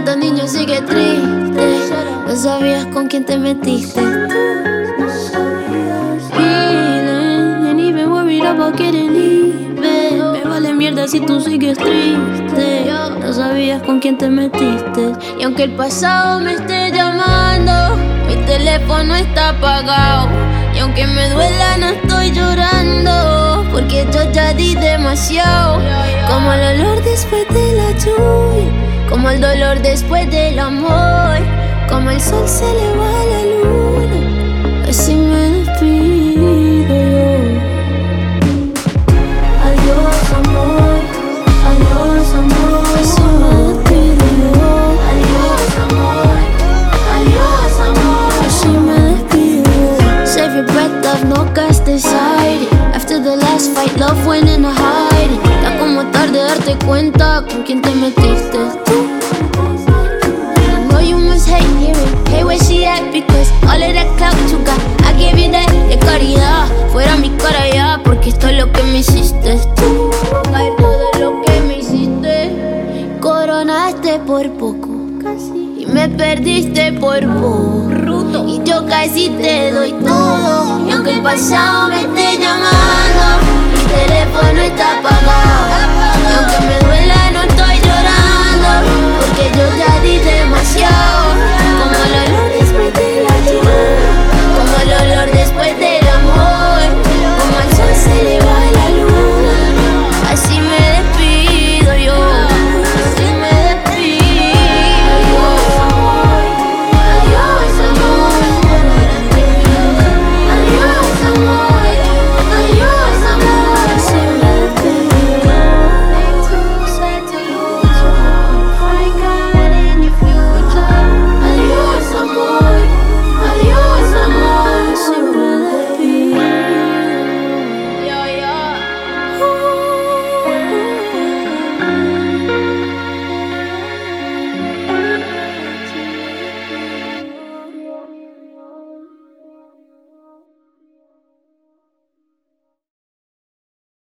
esta niña sigue triste. No sabías con quién te metiste. Feeling, ain't even worried about getting even. Me vale mierda si tú sigues triste. No sabías con quién te metiste. Y aunque el pasado me esté llamando, mi teléfono está apagado. Y aunque me duela no estoy llorando, porque yo ya di demasiado. Como el olor después de la lluvia, como el dolor después del amor, como el sol se le va a la luna, así me despido yo. Adiós amor, adiós amor, así me despido yo. Adiós amor, adiós amor, así me despido yo. Save your breath, love, no gastes aire. After the last fight, love went in a hiding. Ya como tarde darte cuenta con quién te metiste tú. I know you must hate hearing, hey where she at, because all of that clout you got, I gave you that de caridad. Fuera mi cara ya, porque esto es lo que me hiciste tú. Ay, todo lo que me hiciste. Coronaste por poco, casi, y me perdiste por poco. Y yo casi te doy todo. Y aunque el pasado me esté llamando, mi teléfono está apagado. Y aunque me duela